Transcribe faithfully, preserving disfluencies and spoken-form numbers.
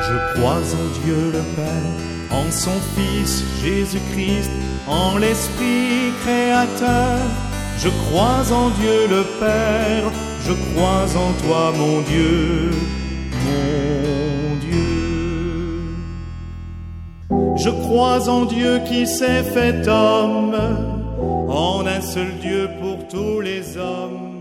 Je crois en Dieu le Père, en son Fils Jésus-Christ, en l'Esprit créateur. Je crois en Dieu le Père, je crois en toi mon Dieu, mon Dieu. Je crois en Dieu qui s'est fait homme, en un seul Dieu pour tous les hommes.